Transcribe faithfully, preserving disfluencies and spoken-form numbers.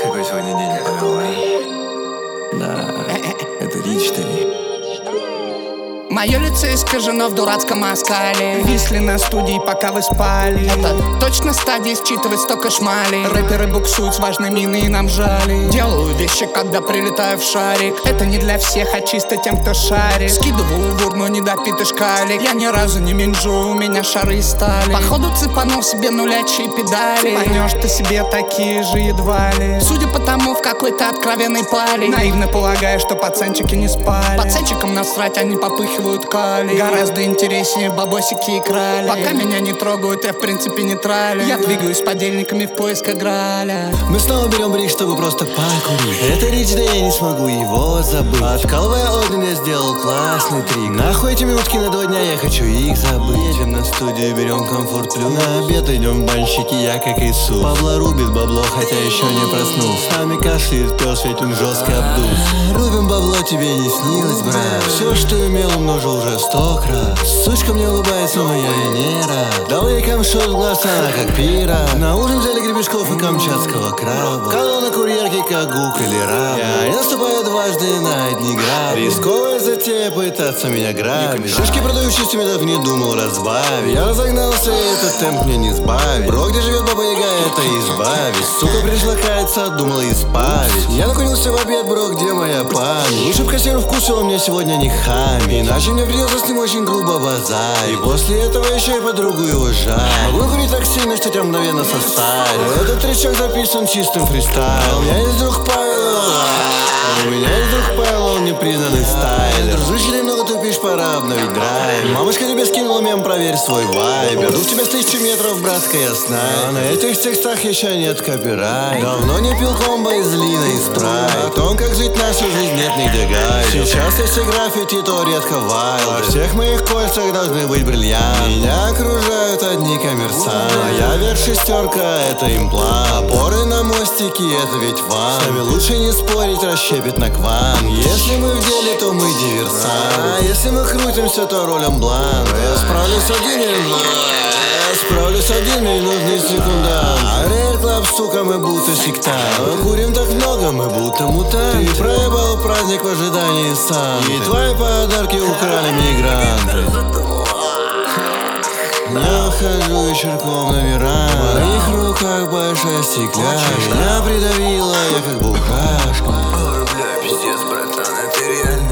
какой сегодня день провел? Да, это Рич Три. Мое лицо искажено в дурацком оскале. Висли на студии, пока вы спали. Это точно стадия считывать столько шмали. Рэперы буксуют с важной миной и нам жали. Делаю вещи, когда прилетаю в шарик. Это не для всех, а чисто тем, кто шарит. Скидываю в урну недопитый шкалик. Я ни разу не минжу, у меня шары из стали. Походу цепанул себе нулячие педали. Цепанешь ты себе такие же едва ли. Судя по тому, в какой-то откровенной паре. Наивно полагаю, что пацанчики не спали. Пацанчикам насрать, они попыхивают кали. Гораздо интереснее бабосики и крали. Пока меня не трогают, я в принципе нейтрален. Я двигаюсь с подельниками в поисках Граля. Мы снова берем брик, чтобы просто покурить. Это Рич, да я не смогу его забыть. Откалывая один, я сделал классный трик. Нахуй эти минутки на два дня, я хочу их забыть. Едем на студию, берем комфорт плюс. На обед идем в банщики, я как Иисус. Павла рубит бабло, хотя еще не проснулся. Сами кашляет пес, ведь он жестко обдулся. Рубим бабло, тебе не снилось, брат. Все, что имел, умножил уже сто крат. Сучка мне улыбается, но я и не рад. Дал ей камшот в глаз, она как пира. На ужин взяли гребешков и камчатского краба. Колонна курьерки, как гук или раб. Я не наступаю дважды на одни грабли. Рисковая затея пытаться меня грабить. Шишки продающие медов не думал разбавить. Я разогнался, и этот темп мне не сбавить. Бро, где живет баба Яга, это избавить. Сука пришла каяться, думала исправить. Я накурился в обед, бро, где моя память? Лучше б кассиру вкусила мне сегодня не хами. Иначе мне придется с ним очень грубо базарить. И после этого еще и подругу его жаль. Могу курить так сильно, что тебя мгновенно состарит. Этот тречок записан чистым фристайлом. У меня есть друг Павел. У меня есть друг Павел, он непризнанный стайлер. Жителей много тупишь, пора обновить драйв. Мамочка тебе скинула мем, проверь свой вайбер. Иду в тебя с тысячи метров, братская, я снайпер. А на этих текстах еще нет копирайта. Давно не пил комбо из Лина и Спрайт. О том, как жить нашу жизнь, нет нигде гайд. Сейчас если граффити, то редко вайлд. Во всех моих кольцах должны быть бриллианты. Меня окружают одни коммерсанты. Моя вверх шестерка, это имплант. Опоры на мостике, это ведь ван. С нами лучше не спорить, расщепит на квант. Если мы в деле, то мы диверсанты. А если мы крутимся, то ролем блант. Я справлюсь один, я справлюсь один, мне нужны секунданты. Рейр клаб, сука, мы будто сектанты. Курим так много, мы будто мутанты. Ты проебал праздник в ожидании Санты. И твои подарки украли мигранты. Я хожу вечерком на веранду. В моих руках большая стекляшка. Меня придавило, я как бухашка. Ой, бля, пиздец, братан, это реально